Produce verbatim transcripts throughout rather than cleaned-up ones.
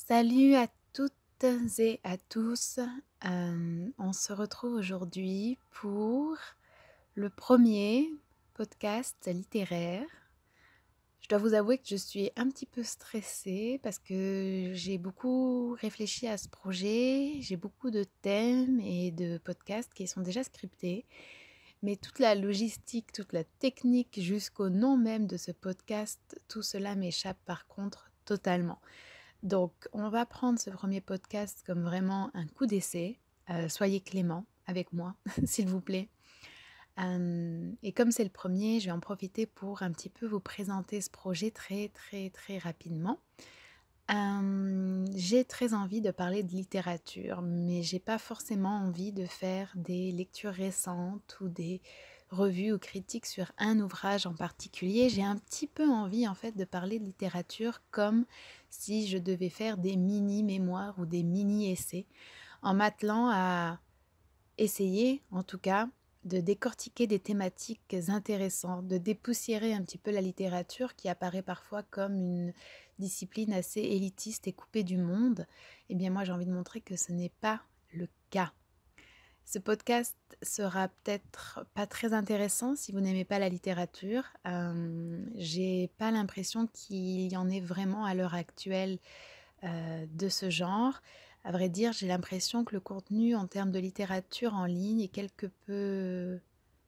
Salut à toutes et à tous. Hem, on se retrouve aujourd'hui pour le premier podcast littéraire. Je dois vous avouer que je suis un petit peu stressée parce que j'ai beaucoup réfléchi à ce projet. J'ai beaucoup de thèmes et de podcasts qui sont déjà scriptés, mais toute la logistique, toute la technique jusqu'au nom même de ce podcast, tout cela m'échappe par contre totalement. Donc, on va prendre ce premier podcast comme vraiment un coup d'essai. Heu, soyez clément avec moi, s'il vous plaît. Hem et comme c'est le premier, je vais en profiter pour un petit peu vous présenter ce projet très, très, très rapidement. Hem, j'ai très envie de parler de littérature, mais j'ai pas forcément envie de faire des lectures récentes ou des revues ou critiques sur un ouvrage en particulier. J'ai un petit peu envie en fait de parler de littérature comme si je devais faire des mini-mémoires ou des mini-essais, en m'attelant à essayer, en tout cas, de décortiquer des thématiques intéressantes, de dépoussiérer un petit peu la littérature qui apparaît parfois comme une discipline assez élitiste et coupée du monde. Eh bien moi j'ai envie de montrer que ce n'est pas le cas. Ce podcast sera peut-être pas très intéressant si vous n'aimez pas la littérature. Euh, j'ai pas l'impression qu'il y en ait vraiment à l'heure actuelle euh, de ce genre. À vrai dire, j'ai l'impression que le contenu en termes de littérature en ligne est quelque peu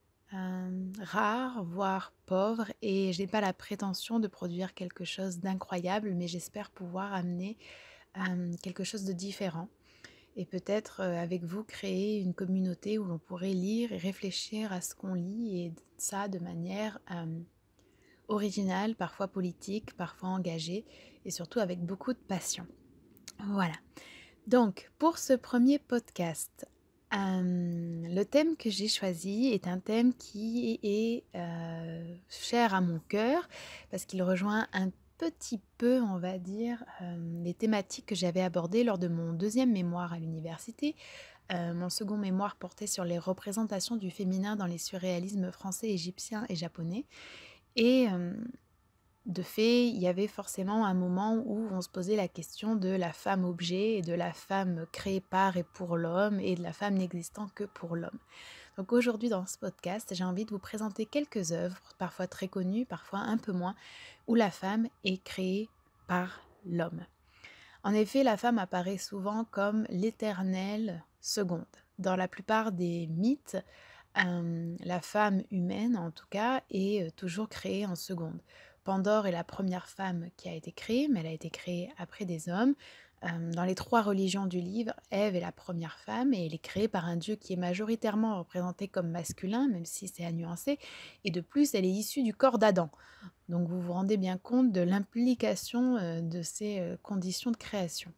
euh, rare, voire pauvre, et je n'ai pas la prétention de produire quelque chose d'incroyable, mais j'espère pouvoir amener euh, quelque chose de différent. Et peut-être euh, avec vous créer une communauté où l'on pourrait lire et réfléchir à ce qu'on lit, et ça de manière euh, originale, parfois politique, parfois engagée, et surtout avec beaucoup de passion. Voilà. Donc, pour ce premier podcast, euh, le thème que j'ai choisi est un thème qui est euh, cher à mon cœur parce qu'il rejoint un petit peu, on va dire, euh, les thématiques que j'avais abordées lors de mon deuxième mémoire à l'université. Euh, mon second mémoire portait sur les représentations du féminin dans les surréalismes français, égyptiens et japonais. Et euh, de fait, il y avait forcément un moment où on se posait la question de la femme objet et de la femme créée par et pour l'homme et de la femme n'existant que pour l'homme. Donc aujourd'hui dans ce podcast, j'ai envie de vous présenter quelques œuvres, parfois très connues, parfois un peu moins, où la femme est créée par l'homme. En effet, la femme apparaît souvent comme l'éternelle seconde. Dans la plupart des mythes, euh, la femme humaine, en tout cas, est euh, toujours créée en seconde. Pandore est la première femme qui a été créée, mais elle a été créée après des hommes. Euh, dans les trois religions du livre, Ève est la première femme et elle est créée par un dieu qui est majoritairement représenté comme masculin, même si c'est à nuancer. Et de plus, elle est issue du corps d'Adam. Donc vous vous rendez bien compte de l'implication euh, de ces euh, conditions de création.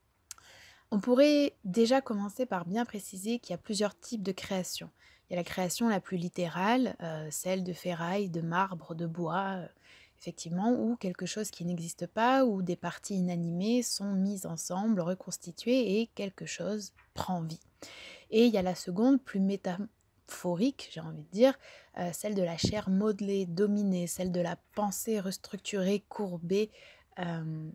On pourrait déjà commencer par bien préciser qu'il y a plusieurs types de création. Il y a la création la plus littérale, euh, celle de ferraille, de marbre, de bois, euh, effectivement, ou quelque chose qui n'existe pas, où des parties inanimées sont mises ensemble, reconstituées, et quelque chose prend vie. Et il y a la seconde, plus métaphorique, j'ai envie de dire, euh, celle de la chair modelée, dominée, celle de la pensée restructurée, courbée, euh,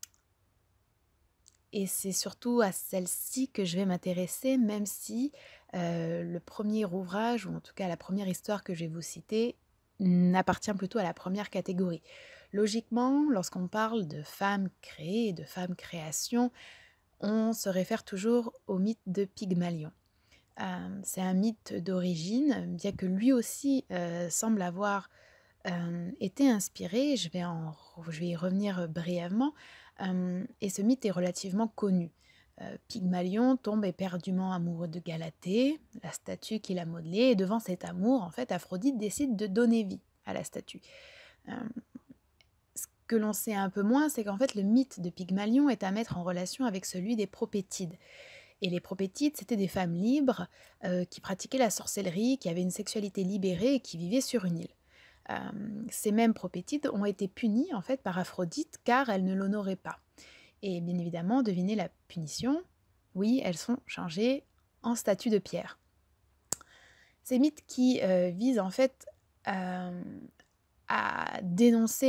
et c'est surtout à celle-ci que je vais m'intéresser, même si euh, le premier ouvrage, ou en tout cas la première histoire que je vais vous citer, n'appartient plutôt à la première catégorie. Logiquement, lorsqu'on parle de femmes créées et de femmes création, on se réfère toujours au mythe de Pygmalion. Euh, c'est un mythe d'origine, bien que lui aussi euh, semble avoir euh, été inspiré, je vais, en, je vais y revenir brièvement, euh, et ce mythe est relativement connu. Euh, Pygmalion tombe éperdument amoureux de Galatée, la statue qu'il a modelée, et devant cet amour, en fait, Aphrodite décide de donner vie à la statue. Euh, ce que l'on sait un peu moins, c'est qu'en fait, le mythe de Pygmalion est à mettre en relation avec celui des propétides. Et les propétides, c'était des femmes libres euh, qui pratiquaient la sorcellerie, qui avaient une sexualité libérée et qui vivaient sur une île. Euh, ces mêmes propétides ont été punies en fait par Aphrodite car elles ne l'honoraient pas. Et bien évidemment, devinez la punition, oui, elles sont changées en statues de pierre. Ces mythes qui euh, visent en fait euh, à dénoncer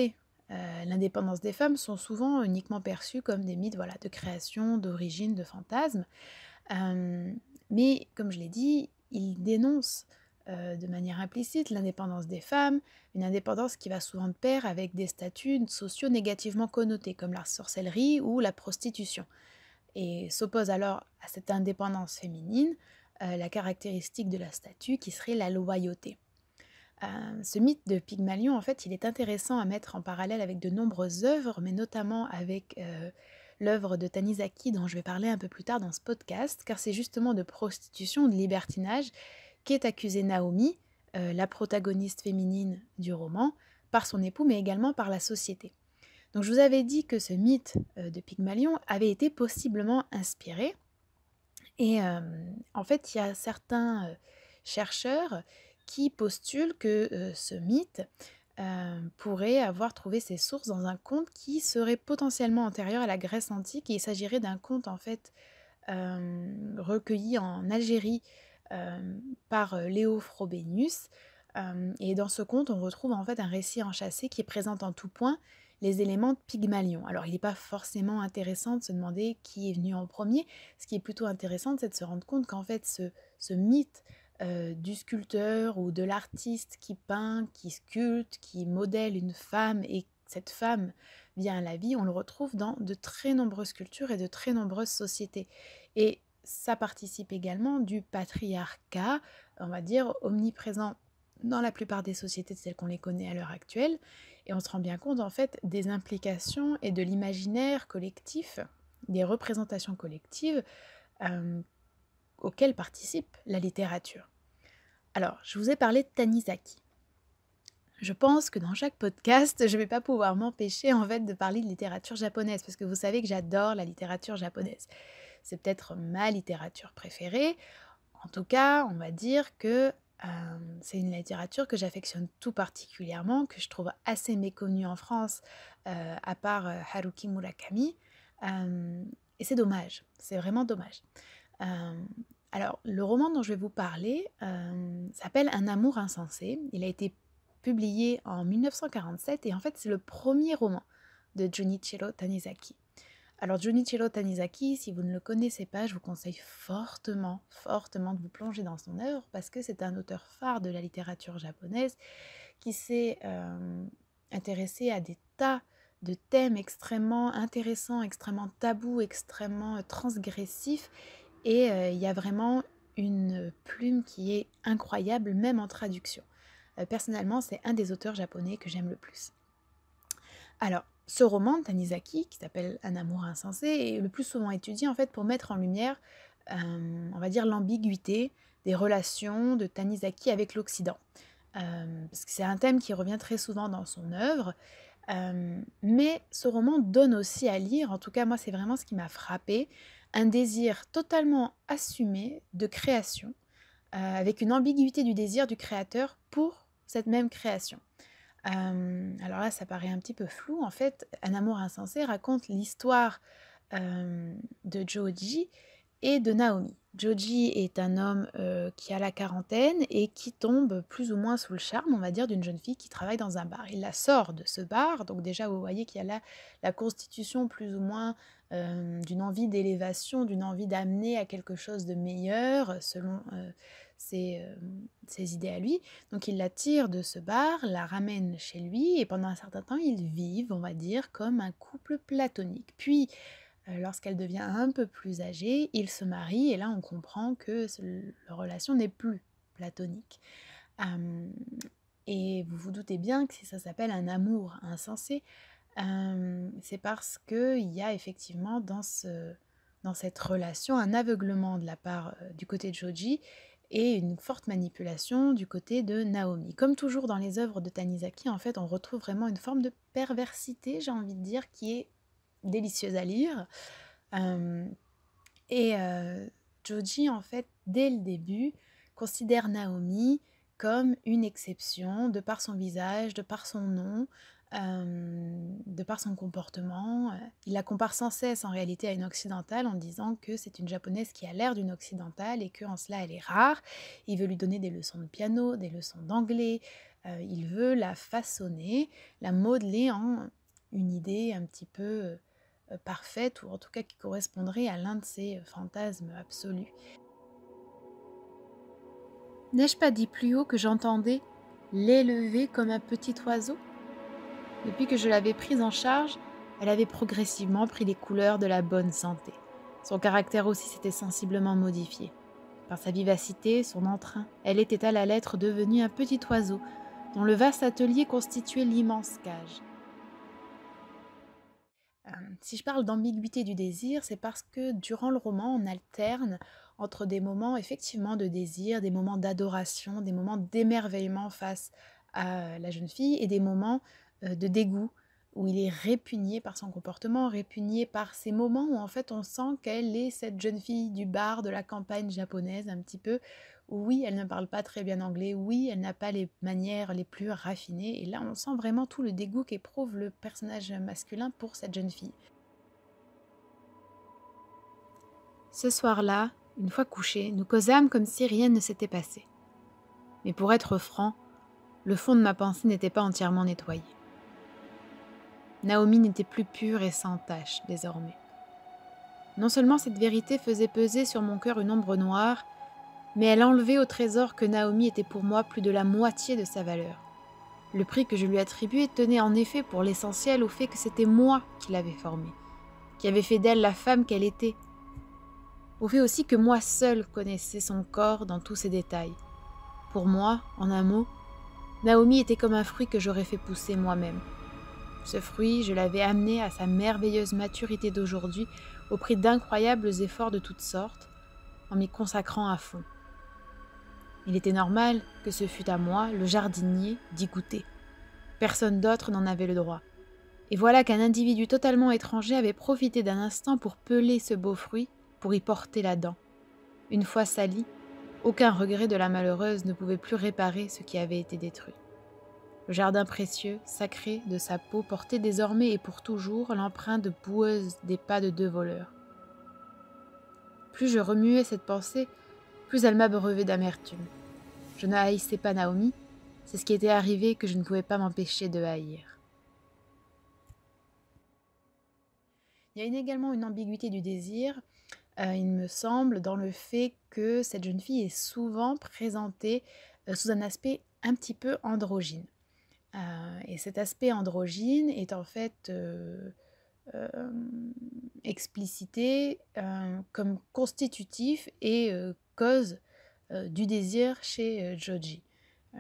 euh, l'indépendance des femmes sont souvent uniquement perçues comme des mythes voilà, de création, d'origine, de fantasmes. Euh, mais comme je l'ai dit, il dénonce euh, de manière implicite l'indépendance des femmes, une indépendance qui va souvent de pair avec des statuts sociaux négativement connotés, comme la sorcellerie ou la prostitution. Et s'oppose alors à cette indépendance féminine euh, la caractéristique de la statue qui serait la loyauté. Euh, ce mythe de Pygmalion, en fait, il est intéressant à mettre en parallèle avec de nombreuses œuvres, mais notamment avec euh, l'œuvre de Tanizaki dont je vais parler un peu plus tard dans ce podcast, car c'est justement de prostitution, de libertinage qu'est accusée Naomi, euh, la protagoniste féminine du roman, par son époux, mais également par la société. Donc je vous avais dit que ce mythe euh, de Pygmalion avait été possiblement inspiré, et euh, en fait, il y a certains euh, chercheurs qui postulent que euh, ce mythe euh, pourrait avoir trouvé ses sources dans un conte qui serait potentiellement antérieur à la Grèce antique. Et il s'agirait d'un conte en fait euh, recueilli en Algérie euh, par euh, Léo Frobenius. Euh, et dans ce conte, on retrouve en fait un récit enchâssé qui présente en tout point les éléments de Pygmalion. Alors, il n'est pas forcément intéressant de se demander qui est venu en premier. Ce qui est plutôt intéressant, c'est de se rendre compte qu'en fait, ce, ce mythe euh, du sculpteur ou de l'artiste qui peint, qui sculpte, qui modèle une femme et cette femme vient à la vie, on le retrouve dans de très nombreuses cultures et de très nombreuses sociétés. Et ça participe également du patriarcat, on va dire, omniprésent dans la plupart des sociétés telles qu'on les connaît à l'heure actuelle. Et on se rend bien compte en fait des implications et de l'imaginaire collectif, des représentations collectives euh, auxquelles participe la littérature. Alors, je vous ai parlé de Tanizaki. Je pense que dans chaque podcast, je ne vais pas pouvoir m'empêcher en fait de parler de littérature japonaise, parce que vous savez que j'adore la littérature japonaise. C'est peut-être ma littérature préférée. En tout cas, on va dire que euh, c'est une littérature que j'affectionne tout particulièrement, que je trouve assez méconnue en France, euh, à part euh, Haruki Murakami. Euh, et c'est dommage, c'est vraiment dommage. Euh, alors, le roman dont je vais vous parler euh, s'appelle Un amour insensé. Il a été publié en mille neuf cent quarante-sept et en fait, c'est le premier roman de Junichiro Tanizaki. Alors Junichiro Tanizaki, si vous ne le connaissez pas, je vous conseille fortement, fortement de vous plonger dans son œuvre parce que c'est un auteur phare de la littérature japonaise qui s'est euh, intéressé à des tas de thèmes extrêmement intéressants, extrêmement tabous, extrêmement transgressifs et euh, il y a vraiment une plume qui est incroyable même en traduction. Euh, personnellement, c'est un des auteurs japonais que j'aime le plus. Alors, ce roman de Tanizaki, qui s'appelle Un amour insensé, est le plus souvent étudié en fait pour mettre en lumière, euh, on va dire, l'ambiguïté des relations de Tanizaki avec l'Occident. Euh, parce que c'est un thème qui revient très souvent dans son œuvre. Euh, mais ce roman donne aussi à lire, en tout cas moi c'est vraiment ce qui m'a frappé, un désir totalement assumé de création, euh, avec une ambiguïté du désir du créateur pour cette même création. Euh, alors là, ça paraît un petit peu flou. En fait, Un amour insensé raconte l'histoire euh, de Joji et de Naomi. Joji est un homme euh, qui a la quarantaine et qui tombe plus ou moins sous le charme, on va dire, d'une jeune fille qui travaille dans un bar. Il la sort de ce bar, donc déjà vous voyez qu'il y a là la constitution plus ou moins euh, d'une envie d'élévation, d'une envie d'amener à quelque chose de meilleur selon euh, ses, euh, ses idées à lui. Donc il la tire de ce bar, la ramène chez lui et pendant un certain temps ils vivent, on va dire, comme un couple platonique. Puis euh, lorsqu'elle devient un peu plus âgée, ils se marient et là on comprend que ce, leur relation n'est plus platonique. Euh, et vous vous doutez bien que si ça s'appelle un amour insensé, euh, c'est parce qu'il y a effectivement dans, ce, dans cette relation un aveuglement de la part euh, du côté de Joji et une forte manipulation du côté de Naomi. Comme toujours dans les œuvres de Tanizaki, en fait, on retrouve vraiment une forme de perversité, j'ai envie de dire, qui est délicieuse à lire. Euh, et euh, Joji, en fait, dès le début, considère Naomi comme une exception, de par son visage, de par son nom, euh, de par son comportement. Il la compare sans cesse en réalité à une occidentale en disant que c'est une japonaise qui a l'air d'une occidentale et qu'en cela elle est rare. Il veut lui donner des leçons de piano, des leçons d'anglais. Euh, il veut la façonner, la modeler en une idée un petit peu euh, parfaite, ou en tout cas qui correspondrait à l'un de ses fantasmes absolus. N'ai-je pas dit plus haut que j'entendais l'élever comme un petit oiseau ? Depuis que je l'avais prise en charge, elle avait progressivement pris les couleurs de la bonne santé. Son caractère aussi s'était sensiblement modifié. Par sa vivacité, son entrain, elle était à la lettre devenue un petit oiseau, dont le vaste atelier constituait l'immense cage. Euh, si je parle d'ambiguïté du désir, c'est parce que durant le roman, on alterne entre des moments effectivement de désir, des moments d'adoration, des moments d'émerveillement face à la jeune fille et des moments euh, de dégoût où il est répugné par son comportement, répugné par ces moments où en fait on sent qu'elle est cette jeune fille du bar de la campagne japonaise un petit peu, où oui, elle ne parle pas très bien anglais, oui, elle n'a pas les manières les plus raffinées, et là on sent vraiment tout le dégoût qu'éprouve le personnage masculin pour cette jeune fille. Ce soir-là, une fois couchés, nous causâmes comme si rien ne s'était passé. Mais pour être franc, le fond de ma pensée n'était pas entièrement nettoyé. Naomi n'était plus pure et sans tache désormais. Non seulement cette vérité faisait peser sur mon cœur une ombre noire, mais elle enlevait au trésor que Naomi était pour moi plus de la moitié de sa valeur. Le prix que je lui attribuais tenait en effet pour l'essentiel au fait que c'était moi qui l'avais formée, qui avait fait d'elle la femme qu'elle était, au fait aussi que moi seule connaissais son corps dans tous ses détails. Pour moi, en un mot, Naomi était comme un fruit que j'aurais fait pousser moi-même. Ce fruit, je l'avais amené à sa merveilleuse maturité d'aujourd'hui au prix d'incroyables efforts de toutes sortes, en m'y consacrant à fond. Il était normal que ce fût à moi, le jardinier, d'y goûter. Personne d'autre n'en avait le droit. Et voilà qu'un individu totalement étranger avait profité d'un instant pour peler ce beau fruit, pour y porter la dent. Une fois sali, aucun regret de la malheureuse ne pouvait plus réparer ce qui avait été détruit. Le jardin précieux, sacré de sa peau, portait désormais et pour toujours l'empreinte boueuse des pas de deux voleurs. Plus je remuais cette pensée, plus elle m'abreuvait d'amertume. Je ne haïssais pas Naomi, c'est ce qui était arrivé que je ne pouvais pas m'empêcher de haïr. Il y a une, également une ambiguïté du désir, euh, il me semble, dans le fait que cette jeune fille est souvent présentée euh, sous un aspect un petit peu androgyne. Euh, et cet aspect androgyne est en fait euh, euh, explicité euh, comme constitutif et euh, cause euh, du désir chez euh, Joji. Euh,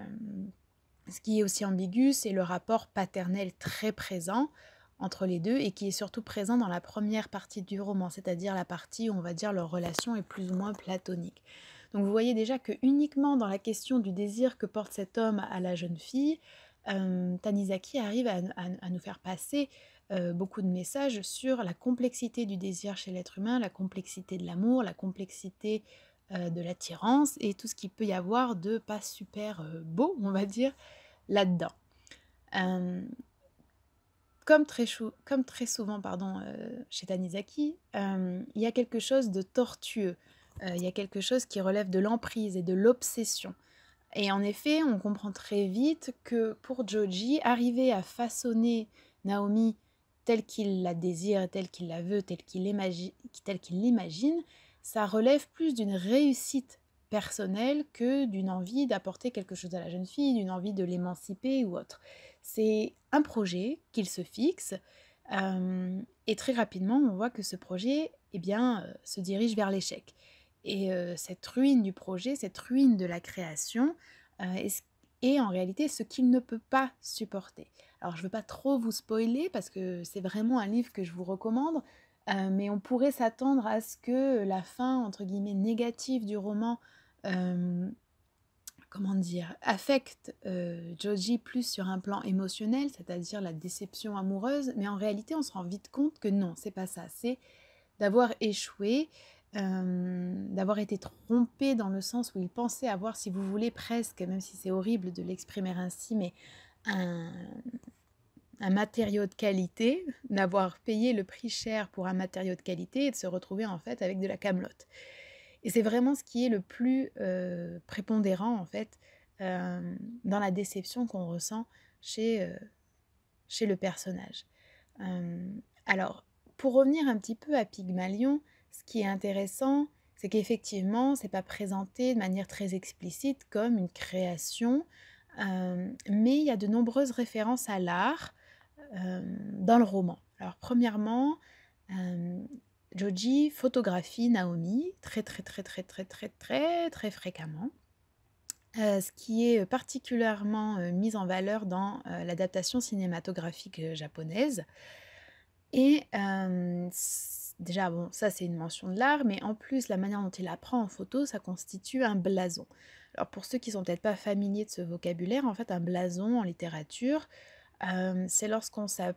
ce qui est aussi ambigu, c'est le rapport paternel très présent entre les deux et qui est surtout présent dans la première partie du roman, c'est-à-dire la partie où on va dire leur relation est plus ou moins platonique. Donc vous voyez déjà que uniquement dans la question du désir que porte cet homme à la jeune fille, euh, Tanizaki arrive à, à, à nous faire passer euh, beaucoup de messages sur la complexité du désir chez l'être humain, la complexité de l'amour, la complexité euh, de l'attirance et tout ce qu'il peut y avoir de pas super euh, beau, on va dire, là-dedans. Euh, comme, très chou- comme très souvent pardon, euh, chez Tanizaki, euh, il y a quelque chose de tortueux, euh, il y a quelque chose qui relève de l'emprise et de l'obsession. Et en effet, on comprend très vite que pour Joji, arriver à façonner Naomi telle qu'il la désire, telle qu'il la veut, telle qu'il imagi- telle qu'il l'imagine, ça relève plus d'une réussite personnelle que d'une envie d'apporter quelque chose à la jeune fille, d'une envie de l'émanciper ou autre. C'est un projet qu'il se fixe euh, et très rapidement, on voit que ce projet eh bien, euh, se dirige vers l'échec. Et euh, cette ruine du projet, cette ruine de la création, euh, est, est en réalité ce qu'il ne peut pas supporter. Alors je ne veux pas trop vous spoiler parce que c'est vraiment un livre que je vous recommande, euh, mais on pourrait s'attendre à ce que la fin, entre guillemets, négative du roman, euh, comment dire, affecte euh, Joji plus sur un plan émotionnel, c'est-à-dire la déception amoureuse, mais en réalité on se rend vite compte que non, c'est pas ça, c'est d'avoir échoué, euh, d'avoir été trompé dans le sens où il pensait avoir, si vous voulez, presque, même si c'est horrible de l'exprimer ainsi, mais un, un matériau de qualité, d'avoir payé le prix cher pour un matériau de qualité et de se retrouver en fait avec de la camelote. Et c'est vraiment ce qui est le plus euh, prépondérant en fait euh, dans la déception qu'on ressent chez, euh, chez le personnage. Euh, alors, pour revenir un petit peu à Pygmalion, ce qui est intéressant, c'est qu'effectivement, c'est pas présenté de manière très explicite comme une création, euh, mais il y a de nombreuses références à l'art euh, dans le roman. Alors, premièrement, euh, Joji photographie Naomi très très très très très très très très fréquemment. Euh, ce qui est particulièrement euh, mis en valeur dans euh, l'adaptation cinématographique euh, japonaise. Et euh, déjà, bon, ça c'est une mention de l'art, mais en plus, la manière dont il la prend en photo, ça constitue un blason. Alors pour ceux qui sont peut-être pas familiers de ce vocabulaire, en fait, un blason en littérature, euh, c'est lorsqu'on s'a-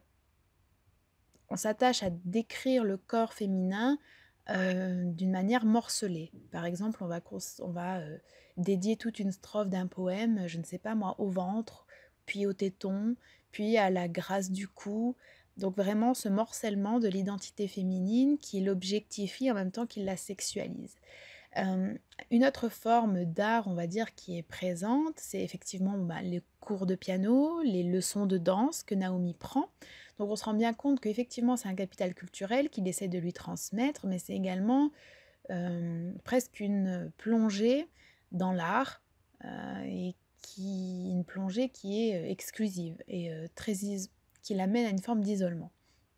on s'attache à décrire le corps féminin euh, d'une manière morcelée. Par exemple, on va, cons- on va euh, dédier toute une strophe d'un poème, je ne sais pas moi, au ventre, puis au téton, puis à la grâce du cou. Donc vraiment ce morcellement de l'identité féminine qui l'objectifie en même temps qu'il la sexualise. Euh, une autre forme d'art, on va dire, qui est présente, c'est effectivement bah, les cours de piano, les leçons de danse que Naomi prend. Donc on se rend bien compte qu'effectivement c'est un capital culturel qu'il essaie de lui transmettre, mais c'est également euh, presque une plongée dans l'art, euh, et qui, une plongée qui est euh, exclusive et euh, très is- qui l'amène à une forme d'isolement.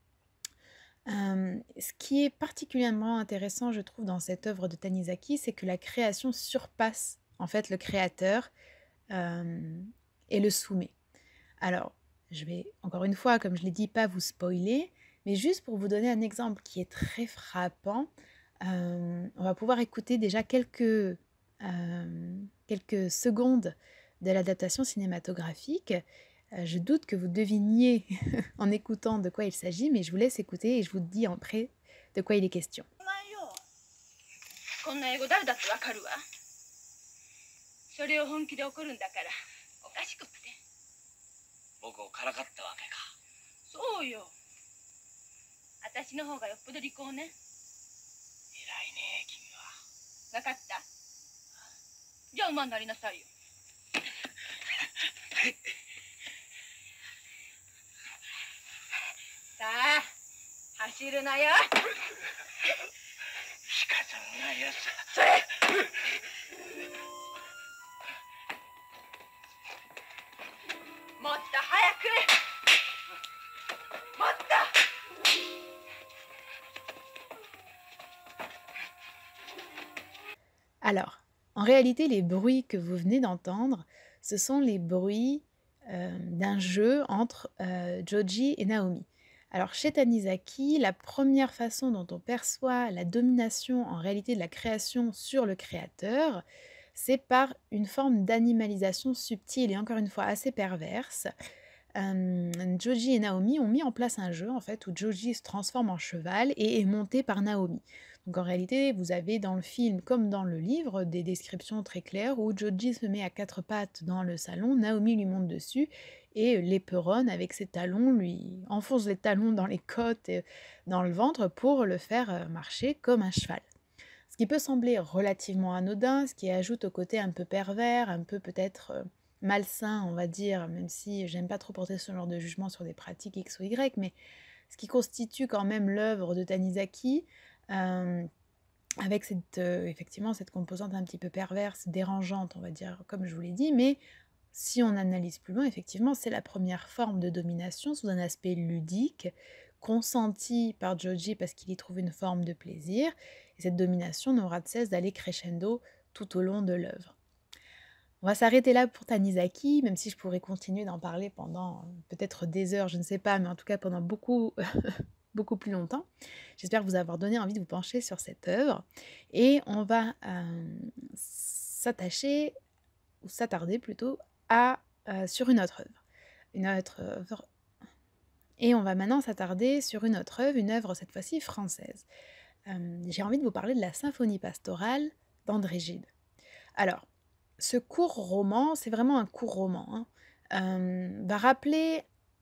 Euh, ce qui est particulièrement intéressant, je trouve, dans cette œuvre de Tanizaki, c'est que la création surpasse en fait le créateur euh, et le soumet. Alors, je vais encore une fois, comme je l'ai dit, pas vous spoiler, mais juste pour vous donner un exemple qui est très frappant, euh, on va pouvoir écouter déjà quelques, euh, quelques secondes de l'adaptation cinématographique. Euh, je doute que vous deviniez en écoutant de quoi il s'agit, mais je vous laisse écouter et je vous dis après de quoi il est question. こんな英語誰だってわかるわ。それを本気で怒るんだからおかしくって。僕をからかったわけか。そうよ。私の方がよっぽど利口ね。偉いね君は。わかった。じゃあ馬になりなさいよ。さあ走るなよ。仕方ないやつだ。それ。もっと早く。もっと。Alors, en réalité, les bruits que vous venez d'entendre, ce sont les bruits euh, d'un jeu entre euh, Joji et Naomi. Alors, chez Tanizaki, la première façon dont on perçoit la domination en réalité de la création sur le créateur, c'est par une forme d'animalisation subtile et encore une fois assez perverse. Euh, Joji et Naomi ont mis en place un jeu en fait où Joji se transforme en cheval et est monté par Naomi. Donc en réalité, vous avez dans le film comme dans le livre des descriptions très claires où Joji se met à quatre pattes dans le salon, Naomi lui monte dessus et l'éperonne avec ses talons lui enfonce les talons dans les côtes et dans le ventre pour le faire marcher comme un cheval. Ce qui peut sembler relativement anodin, ce qui ajoute au côté un peu pervers, un peu peut-être euh, malsain, on va dire, même si j'aime pas trop porter ce genre de jugement sur des pratiques X ou Y, mais ce qui constitue quand même l'œuvre de Tanizaki, euh, avec cette, euh, effectivement cette composante un petit peu perverse, dérangeante, on va dire, comme je vous l'ai dit, mais si on analyse plus loin, effectivement, c'est la première forme de domination sous un aspect ludique, consenti par Joji parce qu'il y trouve une forme de plaisir, et cette domination n'aura de cesse d'aller crescendo tout au long de l'œuvre. On va s'arrêter là pour Tanizaki, même si je pourrais continuer d'en parler pendant peut-être des heures, je ne sais pas, mais en tout cas pendant beaucoup, beaucoup plus longtemps. J'espère vous avoir donné envie de vous pencher sur cette œuvre. Et on va euh, s'attacher, ou s'attarder plutôt, à, euh, sur une autre œuvre. Une autre œuvre. Et on va maintenant s'attarder sur une autre œuvre, une œuvre cette fois-ci française. Euh, j'ai envie de vous parler de la symphonie pastorale d'André Gide. Alors, ce court roman, c'est vraiment un court roman, hein, euh, va rappeler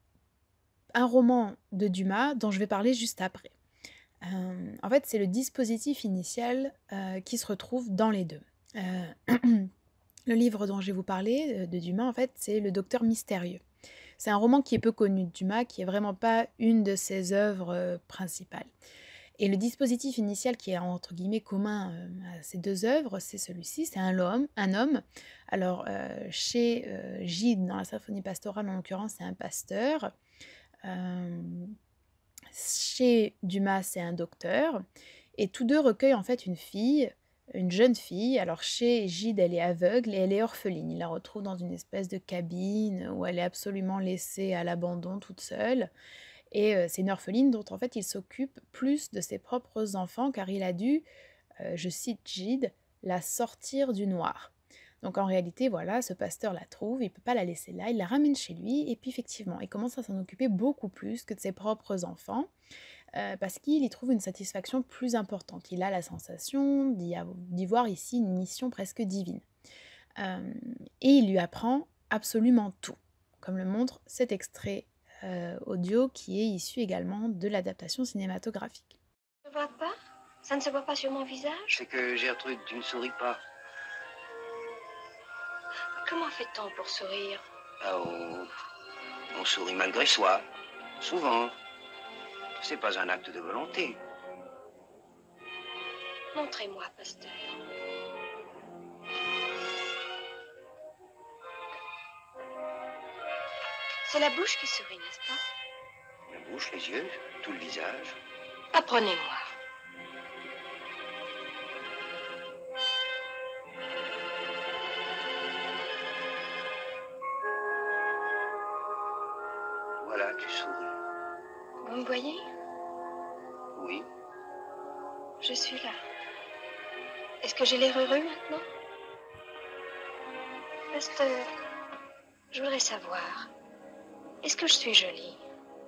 un roman de Dumas dont je vais parler juste après. Euh, en fait, c'est le dispositif initial euh, qui se retrouve dans les deux. Euh, le livre dont je vais vous parler, de Dumas, en fait, c'est Le Docteur Mystérieux. C'est un roman qui est peu connu de Dumas, qui est vraiment pas une de ses œuvres euh, principales. Et le dispositif initial qui est entre guillemets commun euh, à ces deux œuvres, c'est celui-ci, c'est un homme, un homme. Alors euh, chez euh, Gide, dans la symphonie pastorale en l'occurrence, c'est un pasteur. Euh, chez Dumas, c'est un docteur. Et tous deux recueillent en fait une fille, une jeune fille. Alors chez Gide, elle est aveugle et elle est orpheline. Il la retrouve dans une espèce de cabine où elle est absolument laissée à l'abandon toute seule. Et euh, c'est une orpheline dont en fait il s'occupe plus de ses propres enfants car il a dû, euh, je cite Gide, la sortir du noir. Donc en réalité, voilà, ce pasteur la trouve, il ne peut pas la laisser là, il la ramène chez lui et puis effectivement, il commence à s'en occuper beaucoup plus que de ses propres enfants euh, parce qu'il y trouve une satisfaction plus importante. Il a la sensation d'y, d'y voir ici une mission presque divine. Euh, et il lui apprend absolument tout, comme le montre cet extrait euh, audio qui est issu également de l'adaptation cinématographique. Ça ne se voit pas? Ça ne se voit pas sur mon visage? C'est que Gertrude, tu ne souris pas. Comment fait-on pour sourire? Ah, oh, on sourit malgré soi, souvent. C'est pas un acte de volonté. Montrez-moi, pasteur. C'est la bouche qui sourit, n'est-ce pas? La bouche, les yeux, tout le visage. Apprenez-moi. Voilà, tu souris. Vous me voyez? Oui. Je suis là. Est-ce que j'ai l'air heureux maintenant? Pasteur, je voudrais savoir, est-ce que je suis jolie?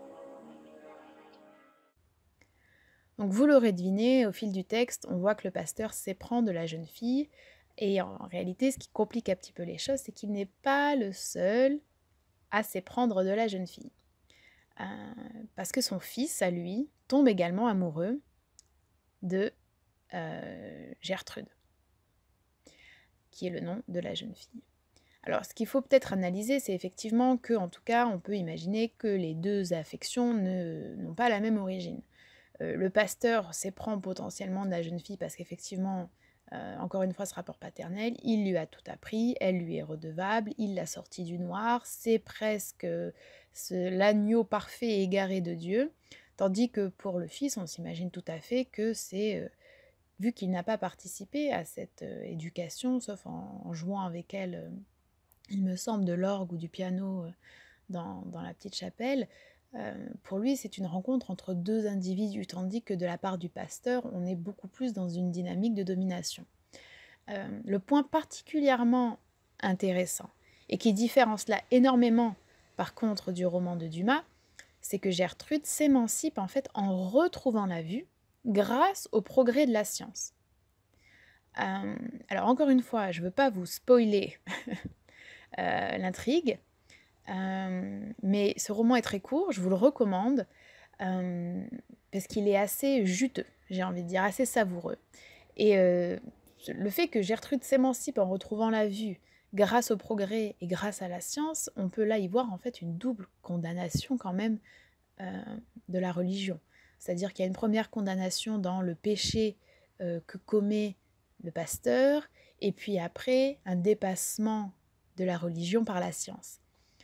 Donc vous l'aurez deviné, au fil du texte, on voit que le pasteur s'éprend de la jeune fille, et en réalité, ce qui complique un petit peu les choses, c'est qu'il n'est pas le seul à s'éprendre de la jeune fille. Euh, parce que son fils, à lui, tombe également amoureux de euh, Gertrude, qui est le nom de la jeune fille. Alors, ce qu'il faut peut-être analyser, c'est effectivement que, en tout cas, on peut imaginer que les deux affections ne, n'ont pas la même origine. Euh, le pasteur s'éprend potentiellement de la jeune fille parce qu'effectivement, euh, encore une fois, ce rapport paternel, il lui a tout appris, elle lui est redevable, il l'a sortie du noir, c'est presque ce, l'agneau parfait et égaré de Dieu, tandis que pour le fils, on s'imagine tout à fait que c'est, euh, vu qu'il n'a pas participé à cette euh, éducation, sauf en, en jouant avec elle, euh, il me semble, de l'orgue ou du piano euh, dans, dans la petite chapelle, Euh, pour lui, c'est une rencontre entre deux individus, tandis que de la part du pasteur, on est beaucoup plus dans une dynamique de domination. Euh, le point particulièrement intéressant, et qui diffère en cela énormément, par contre, du roman de Dumas, c'est que Gertrude s'émancipe en fait en retrouvant la vue grâce au progrès de la science. Euh, alors encore une fois, je ne veux pas vous spoiler euh, l'intrigue, Euh, mais ce roman est très court, je vous le recommande, euh, parce qu'il est assez juteux, j'ai envie de dire, assez savoureux. Et euh, le fait que Gertrude s'émancipe en retrouvant la vue grâce au progrès et grâce à la science, on peut là y voir en fait une double condamnation quand même euh, de la religion. C'est-à-dire qu'il y a une première condamnation dans le péché euh, que commet le pasteur, et puis après un dépassement de la religion par la science.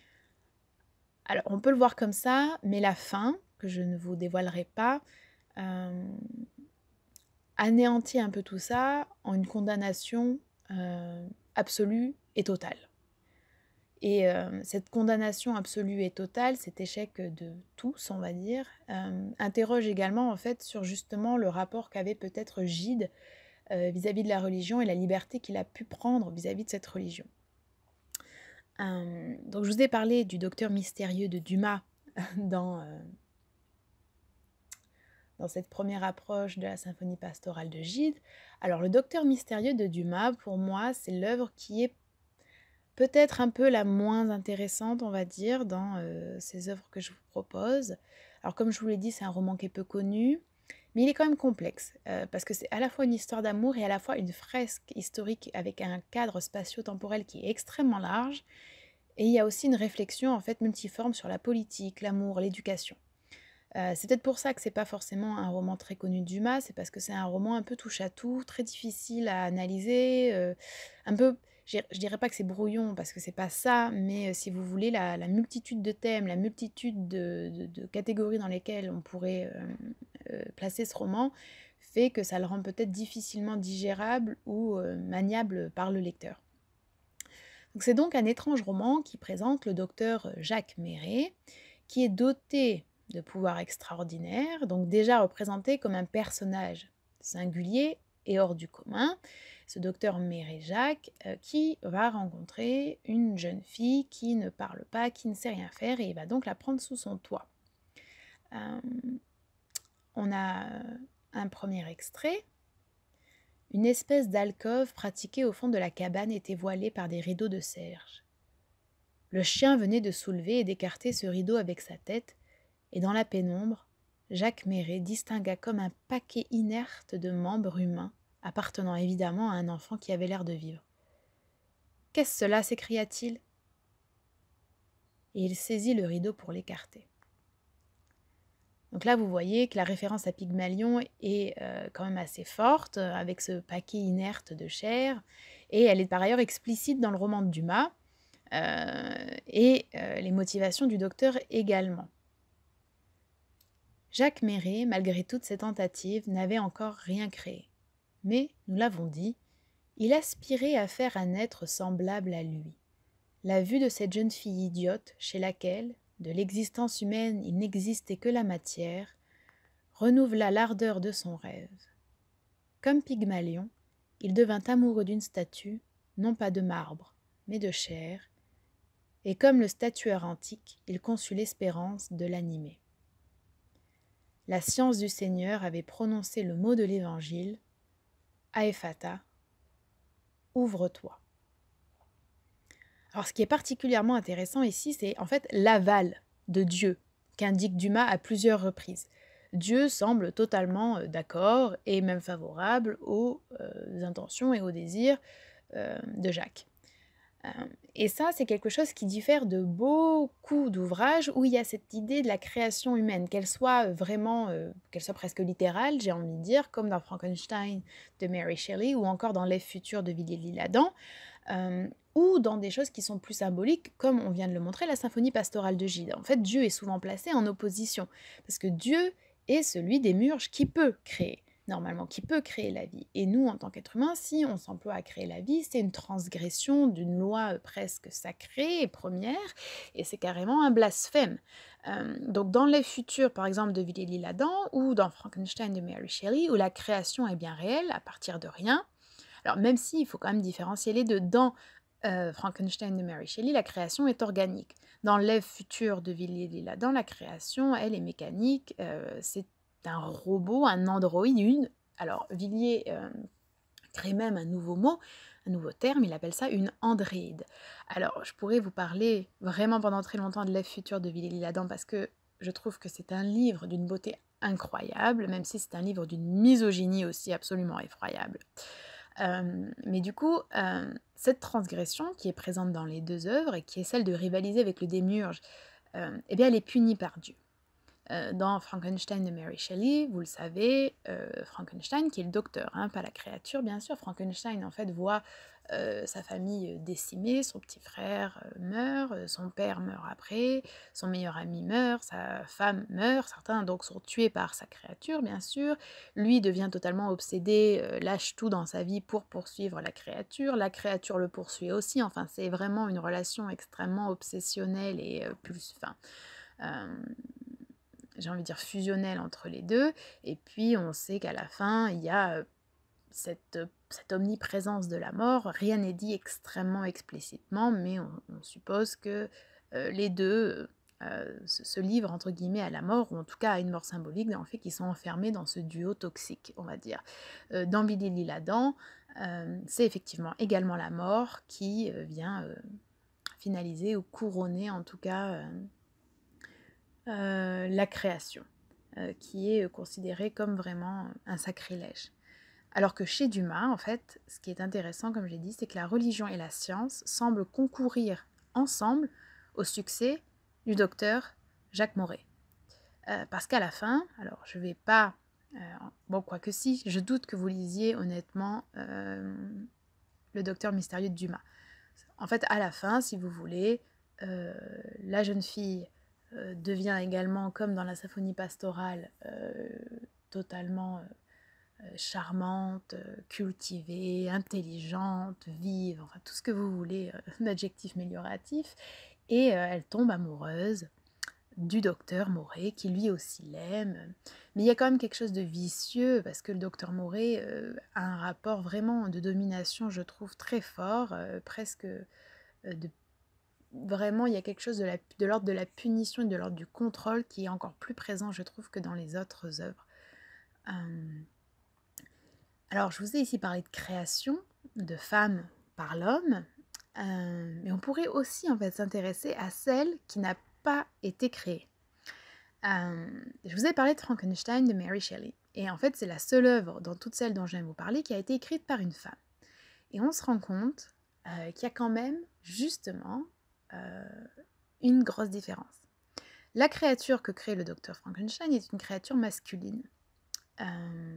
Alors, on peut le voir comme ça, mais la fin, que je ne vous dévoilerai pas, euh, anéantit un peu tout ça en une condamnation euh, absolue et totale. Et euh, cette condamnation absolue et totale, cet échec de tous, on va dire, euh, interroge également en fait sur justement le rapport qu'avait peut-être Gide euh, vis-à-vis de la religion et la liberté qu'il a pu prendre vis-à-vis de cette religion. Euh, donc je vous ai parlé du docteur mystérieux de Dumas dans, euh, dans cette première approche de la symphonie pastorale de Gide. Alors le docteur mystérieux de Dumas, pour moi, c'est l'œuvre qui est peut-être un peu la moins intéressante, on va dire, dans euh, ces œuvres que je vous propose. Alors comme je vous l'ai dit, c'est un roman qui est peu connu, mais il est quand même complexe, euh, parce que c'est à la fois une histoire d'amour et à la fois une fresque historique avec un cadre spatio-temporel qui est extrêmement large, Et il y a aussi une réflexion en fait multiforme sur la politique, l'amour, l'éducation. Euh, c'est peut-être pour ça que c'est pas forcément un roman très connu de Dumas, c'est parce que c'est un roman un peu touche-à-tout, très difficile à analyser, euh, un peu, je je dirais pas que c'est brouillon parce que c'est pas ça, mais euh, si vous voulez, la, la multitude de thèmes, la multitude de, de- de catégories dans lesquelles on pourrait euh, euh, placer ce roman fait que ça le rend peut-être difficilement digérable ou euh, maniable par le lecteur. Donc c'est donc un étrange roman qui présente le docteur Jacques Méret, qui est doté de pouvoirs extraordinaires, donc déjà représenté comme un personnage singulier et hors du commun, ce docteur Méret-Jacques euh, qui va rencontrer une jeune fille qui ne parle pas, qui ne sait rien faire, et il va donc la prendre sous son toit. Euh, on a un premier extrait. Une espèce d'alcôve pratiquée au fond de la cabane était voilée par des rideaux de serge. Le chien venait de soulever et d'écarter ce rideau avec sa tête, et dans la pénombre, Jacques Méret distingua comme un paquet inerte de membres humains, appartenant évidemment à un enfant qui avait l'air de vivre. « Qu'est-ce cela » s'écria-t-il. Et il saisit le rideau pour l'écarter. Donc là, vous voyez que la référence à Pygmalion est euh, quand même assez forte, euh, avec ce paquet inerte de chair, et elle est par ailleurs explicite dans le roman de Dumas, euh, et euh, les motivations du docteur également. Jacques Méret, malgré toutes ses tentatives, n'avait encore rien créé. Mais, nous l'avons dit, il aspirait à faire un être semblable à lui. La vue de cette jeune fille idiote, chez laquelle, de l'existence humaine, il n'existait que la matière, renouvela l'ardeur de son rêve. Comme Pygmalion, il devint amoureux d'une statue, non pas de marbre, mais de chair, et comme le statuaire antique, il conçut l'espérance de l'animer. La science du Seigneur avait prononcé le mot de l'Évangile, Aephata, ouvre-toi. Alors ce qui est particulièrement intéressant ici, c'est en fait l'aval de Dieu qu'indique Dumas à plusieurs reprises. Dieu semble totalement euh, d'accord et même favorable aux euh, intentions et aux désirs euh, de Jacques. Euh, et ça, c'est quelque chose qui diffère de beaucoup d'ouvrages où il y a cette idée de la création humaine, qu'elle soit vraiment, euh, qu'elle soit presque littérale, j'ai envie de dire, comme dans Frankenstein de Mary Shelley ou encore dans L'Ève future de Villiers l'Isle-Adam, euh, ou dans des choses qui sont plus symboliques, comme on vient de le montrer, la symphonie pastorale de Gide. En fait, Dieu est souvent placé en opposition, parce que Dieu est celui des murges qui peut créer. Normalement, qui peut créer la vie. Et nous, en tant qu'êtres humains, si on s'emploie à créer la vie, c'est une transgression d'une loi presque sacrée et première, et c'est carrément un blasphème. Euh, donc dans les futurs, par exemple, de Villiers l'Isle-Adam, ou dans Frankenstein de Mary Shelley, où la création est bien réelle, à partir de rien, alors même si, il faut quand même différencier les deux. Dans euh, Frankenstein de Mary Shelley, la création est organique. Dans L'Ève future de Villiers l'Isle-Adam, la création, elle, est mécanique, euh, c'est un robot, un androïde, une... Alors, Villiers euh, crée même un nouveau mot, un nouveau terme, il appelle ça une andréide. Alors, je pourrais vous parler vraiment pendant très longtemps de L'Ève future de Villiers l'Isle-Adam parce que je trouve que c'est un livre d'une beauté incroyable, même si c'est un livre d'une misogynie aussi absolument effroyable. Euh, mais du coup, euh, cette transgression qui est présente dans les deux œuvres et qui est celle de rivaliser avec le démiurge, euh, eh bien elle est punie par Dieu. Euh, dans Frankenstein de Mary Shelley, vous le savez, euh, Frankenstein, qui est le docteur, hein, pas la créature, bien sûr, Frankenstein, en fait, voit euh, sa famille décimée, son petit frère euh, meurt, euh, son père meurt après, son meilleur ami meurt, sa femme meurt, certains donc sont tués par sa créature, bien sûr, lui devient totalement obsédé, euh, lâche tout dans sa vie pour poursuivre la créature, la créature le poursuit aussi, enfin, c'est vraiment une relation extrêmement obsessionnelle et euh, plus, enfin... Euh, j'ai envie de dire fusionnelle entre les deux, et puis on sait qu'à la fin, il y a cette, cette omniprésence de la mort, rien n'est dit extrêmement explicitement, mais on, on suppose que euh, les deux euh, se, se livrent entre guillemets à la mort, ou en tout cas à une mort symbolique, dans le fait qu'ils sont enfermés dans ce duo toxique, on va dire. Euh, dans Villiers l'Isle-Adam, euh, c'est effectivement également la mort qui euh, vient euh, finaliser ou couronner en tout cas... Euh, Euh, la création, euh, qui est considérée comme vraiment un sacrilège. Alors que chez Dumas, en fait, ce qui est intéressant, comme j'ai dit, c'est que la religion et la science semblent concourir ensemble au succès du docteur Jacques Mauret. Euh, parce qu'à la fin, alors je vais pas, euh, bon quoique si, je doute que vous lisiez honnêtement euh, le docteur mystérieux de Dumas. En fait, à la fin, si vous voulez, euh, la jeune fille euh, devient également, comme dans la symphonie pastorale, euh, totalement euh, charmante, euh, cultivée, intelligente, vive, enfin tout ce que vous voulez euh, d'adjectif amélioratif, et euh, elle tombe amoureuse du docteur Mauret, qui lui aussi l'aime. Mais il y a quand même quelque chose de vicieux, parce que le docteur Mauret euh, a un rapport vraiment de domination, je trouve, très fort, euh, presque euh, de... Vraiment, il y a quelque chose de, la, de l'ordre de la punition et de l'ordre du contrôle qui est encore plus présent, je trouve, que dans les autres œuvres. Euh... Alors, je vous ai ici parlé de création, de femmes par l'homme, euh, mais on pourrait aussi en fait s'intéresser à celle qui n'a pas été créée. Euh, je vous ai parlé de Frankenstein de Mary Shelley, et en fait c'est la seule œuvre dans toutes celles dont je viens de vous parler qui a été écrite par une femme. Et on se rend compte euh, qu'il y a quand même justement euh, une grosse différence. La créature que crée le docteur Frankenstein est une créature masculine. Euh,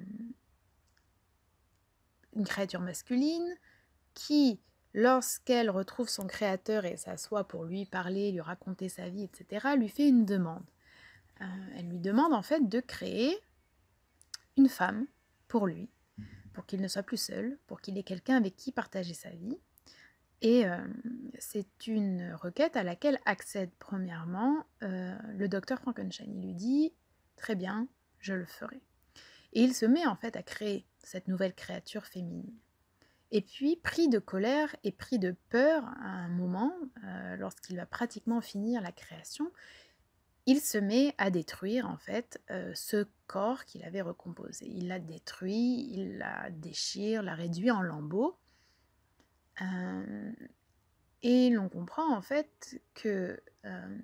une créature masculine qui, lorsqu'elle retrouve son créateur et s'assoit pour lui parler, lui raconter sa vie, et cetera, lui fait une demande. Euh, elle lui demande en fait de créer une femme pour lui, pour qu'il ne soit plus seul, pour qu'il ait quelqu'un avec qui partager sa vie. Et euh, c'est une requête à laquelle accède premièrement euh, le docteur Frankenstein. Il lui dit « Très bien, je le ferai ». Et il se met en fait à créer cette nouvelle créature féminine. Et puis, pris de colère et pris de peur à un moment, euh, lorsqu'il va pratiquement finir la création, il se met à détruire en fait euh, ce corps qu'il avait recomposé. Il l'a détruit, il la déchire, la réduit en lambeaux. Euh, et l'on comprend en fait que euh,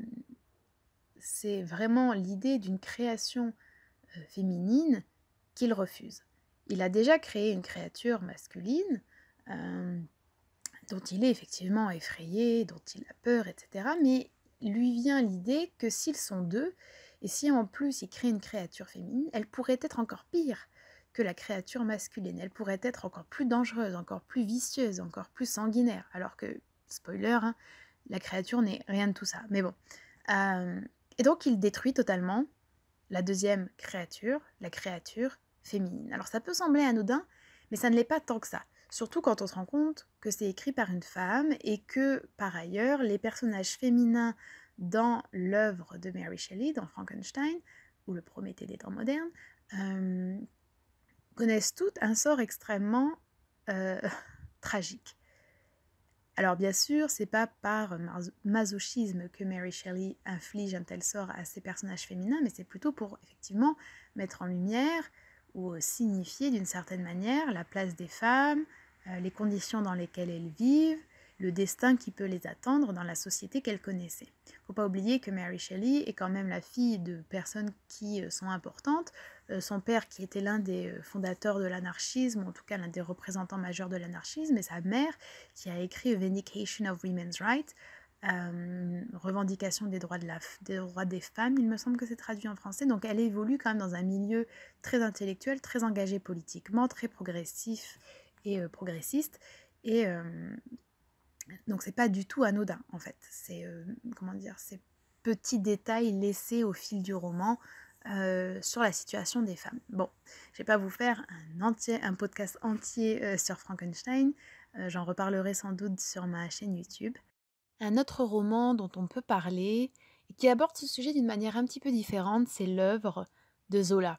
c'est vraiment l'idée d'une création euh, féminine qu'il refuse. Il a déjà créé une créature masculine euh, dont il est effectivement effrayé, dont il a peur, et cetera. Mais lui vient l'idée que s'ils sont deux, et si en plus il crée une créature féminine, elle pourrait être encore pire que la créature masculine. Elle pourrait être encore plus dangereuse, encore plus vicieuse, encore plus sanguinaire. Alors que, spoiler, hein, la créature n'est rien de tout ça. Mais bon. Euh, et donc il détruit totalement la deuxième créature, la créature féminine. Alors ça peut sembler anodin, mais ça ne l'est pas tant que ça. Surtout quand on se rend compte que c'est écrit par une femme et que, par ailleurs, les personnages féminins dans l'œuvre de Mary Shelley, dans Frankenstein, ou le Prométhée des temps modernes, euh, connaissent toutes un sort extrêmement euh, tragique. Alors bien sûr, c'est pas par masochisme que Mary Shelley inflige un tel sort à ses personnages féminins, mais c'est plutôt pour effectivement mettre en lumière ou signifier d'une certaine manière la place des femmes, euh, les conditions dans lesquelles elles vivent, le destin qui peut les attendre dans la société qu'elles connaissaient. Il ne faut pas oublier que Mary Shelley est quand même la fille de personnes qui sont importantes. Euh, son père qui était l'un des fondateurs de l'anarchisme, ou en tout cas l'un des représentants majeurs de l'anarchisme, et sa mère qui a écrit A Vindication of Women's Rights, euh, revendication des droits, de la, des droits des femmes, il me semble que c'est traduit en français. Donc elle évolue quand même dans un milieu très intellectuel, très engagé politiquement, très progressif et euh, progressiste. Et euh, donc c'est pas du tout anodin en fait. C'est euh, comment dire, ces petits détails laissés au fil du roman euh, sur la situation des femmes. Bon, je vais pas vous faire un entier, un podcast entier euh, sur Frankenstein. Euh, j'en reparlerai sans doute sur ma chaîne YouTube. Un autre roman dont on peut parler et qui aborde ce sujet d'une manière un petit peu différente, c'est l'œuvre de Zola.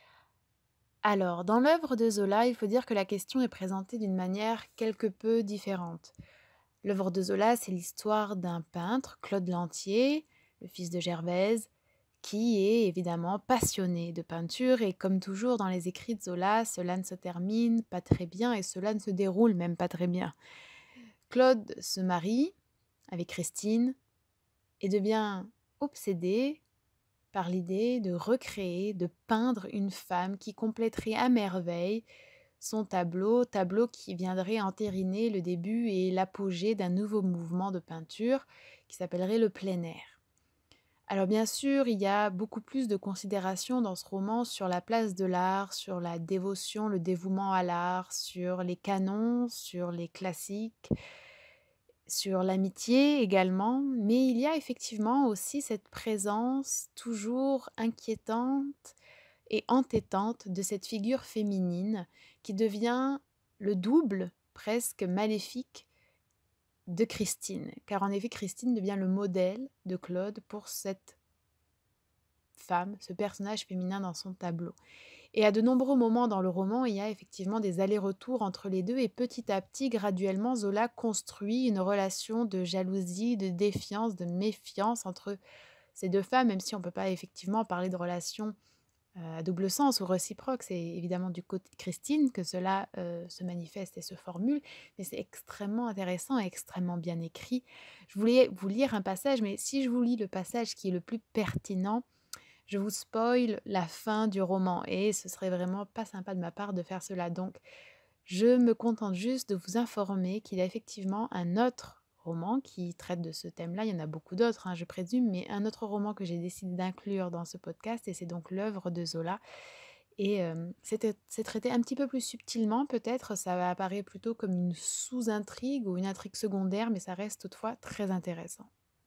Alors, dans l'œuvre de Zola, il faut dire que la question est présentée d'une manière quelque peu différente. L'œuvre de Zola, c'est l'histoire d'un peintre, Claude Lantier, le fils de Gervaise, qui est évidemment passionné de peinture et comme toujours dans les écrits de Zola, cela ne se termine pas très bien et cela ne se déroule même pas très bien. Claude se marie avec Christine et devient obsédé par l'idée de recréer, de peindre une femme qui compléterait à merveille son tableau, tableau qui viendrait entériner le début et l'apogée d'un nouveau mouvement de peinture qui s'appellerait le plein air. Alors bien sûr, il y a beaucoup plus de considérations dans ce roman sur la place de l'art, sur la dévotion, le dévouement à l'art, sur les canons, sur les classiques, sur l'amitié également, mais il y a effectivement aussi cette présence toujours inquiétante et entêtante de cette figure féminine qui devient le double presque maléfique de Christine. Car en effet, Christine devient le modèle de Claude pour cette femme, ce personnage féminin dans son tableau. Et à de nombreux moments dans le roman, il y a effectivement des allers-retours entre les deux et petit à petit, graduellement, Zola construit une relation de jalousie, de défiance, de méfiance entre ces deux femmes, même si on ne peut pas effectivement parler de relation euh, à double sens ou réciproque. C'est évidemment du côté de Christine que cela euh, se manifeste et se formule, mais c'est extrêmement intéressant et extrêmement bien écrit. Je voulais vous lire un passage, mais si je vous lis le passage qui est le plus pertinent, je vous spoil la fin du roman et ce serait vraiment pas sympa de ma part de faire cela. Donc, je me contente juste de vous informer qu'il y a effectivement un autre roman qui traite de ce thème-là. Il y en a beaucoup d'autres, hein, je présume, mais un autre roman que j'ai décidé d'inclure dans ce podcast et c'est donc l'œuvre de Zola. Et euh, c'est, c'est traité un petit peu plus subtilement, peut-être, ça va apparaître plutôt comme une sous-intrigue ou une intrigue secondaire, mais ça reste toutefois très intéressant.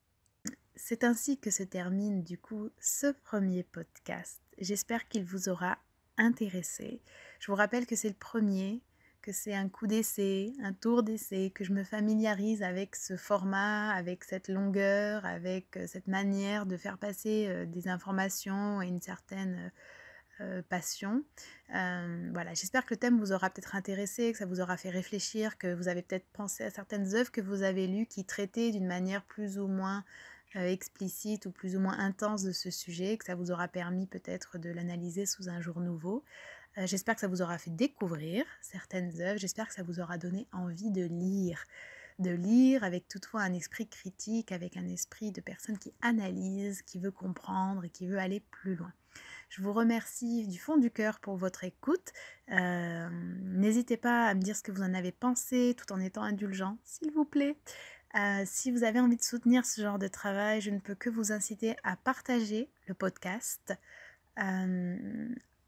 C'est ainsi que se termine du coup ce premier podcast. J'espère qu'il vous aura intéressé. Je vous rappelle que c'est le premier, que c'est un coup d'essai, un tour d'essai, que je me familiarise avec ce format, avec cette longueur, avec cette manière de faire passer des informations et une certaine euh, passion. Euh, voilà, j'espère que le thème vous aura peut-être intéressé, que ça vous aura fait réfléchir, que vous avez peut-être pensé à certaines œuvres que vous avez lues qui traitaient d'une manière plus ou moins Euh, explicite ou plus ou moins intense de ce sujet, que ça vous aura permis peut-être de l'analyser sous un jour nouveau. Euh, j'espère que ça vous aura fait découvrir certaines œuvres, j'espère que ça vous aura donné envie de lire, de lire avec toutefois un esprit critique, avec un esprit de personne qui analyse, qui veut comprendre et qui veut aller plus loin. Je vous remercie du fond du cœur pour votre écoute. Euh, n'hésitez pas à me dire ce que vous en avez pensé tout en étant indulgent, s'il vous plaît. Euh, si vous avez envie de soutenir ce genre de travail, je ne peux que vous inciter à partager le podcast, euh,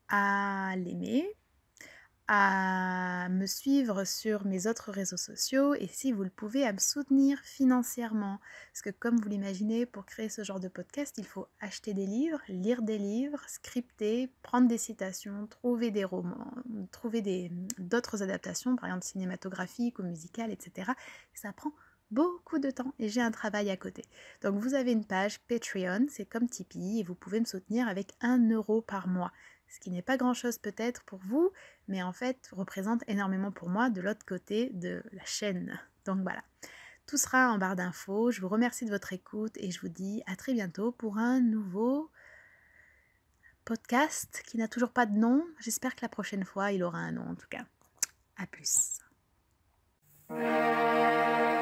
à l'aimer, à me suivre sur mes autres réseaux sociaux et si vous le pouvez, à me soutenir financièrement. Parce que comme vous l'imaginez, pour créer ce genre de podcast, il faut acheter des livres, lire des livres, scripter, prendre des citations, trouver des romans, trouver des, d'autres adaptations, par exemple cinématographiques ou musicales, et cetera. Et ça prend beaucoup de temps et j'ai un travail à côté. Donc vous avez une page Patreon, c'est comme Tipeee et vous pouvez me soutenir avec un euro par mois. Ce qui n'est pas grand chose peut-être pour vous, mais en fait représente énormément pour moi de l'autre côté de la chaîne. Donc voilà, tout sera en barre d'infos. Je vous remercie de votre écoute et je vous dis à très bientôt pour un nouveau podcast qui n'a toujours pas de nom. J'espère que la prochaine fois il aura un nom en tout cas. À plus.